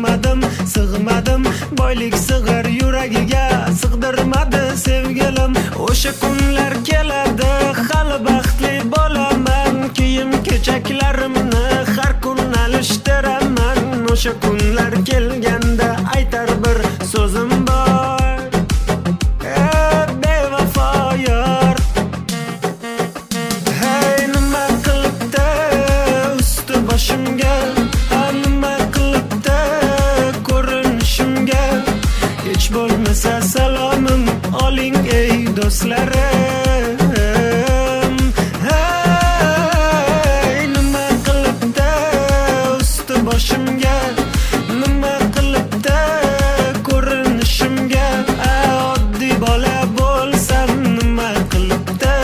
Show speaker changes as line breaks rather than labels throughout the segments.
sig'madim boylik sig'ir yuragiga sig'dirmadi sevgilim. O'sha kunlar keladi, hali baxtli bo'laman, kiyim kechaklarimni har kun alishtiraman. O'sha kunlar kelganda aytar bir so'zim bor, bevafo yor. Hey, nima qilibdi usti boshimga, nima qilibdi ko'rinishimga? Hech bo'lmasa salomim oling ey do'stlarim. Hey, nima qilibdi usti boshimga, nima qilibdi ko'rinishimga? Oddiy bola bo'lsam nima qilibdi?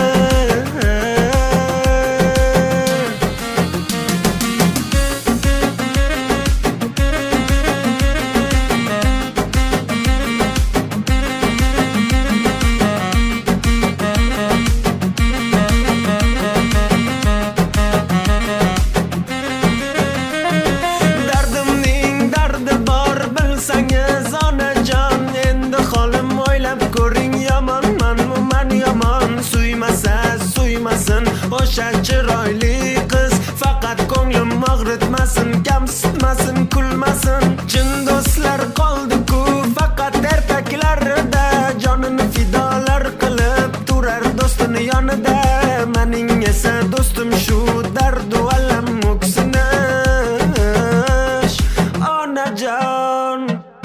Dardimning dardi bor bilsangiz onajon, endi holim o'ylab ko'ring. Yomonmanmi men yomon, suymasa suymasin o'sha chiroyli qiz, faqat ko'nglim og'ritmasin, kamsitmasin, kulmasin. Chin do'stlar qoldi-ku faqat ertaklarida, jonini fidolar qilib turar do'stini yonida. Mening esa do'stim shu dardu alam o'ksinish onajon.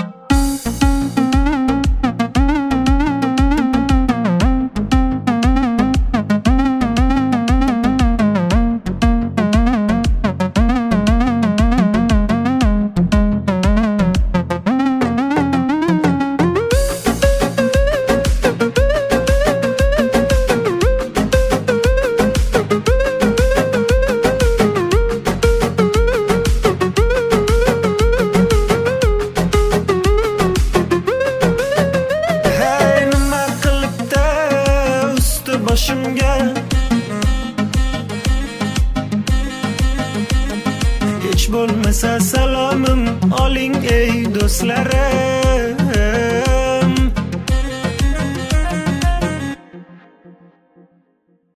Hey, nima qilibdi usti boshimga? Hech bo'lmasa salomim oling ey do'stlarim.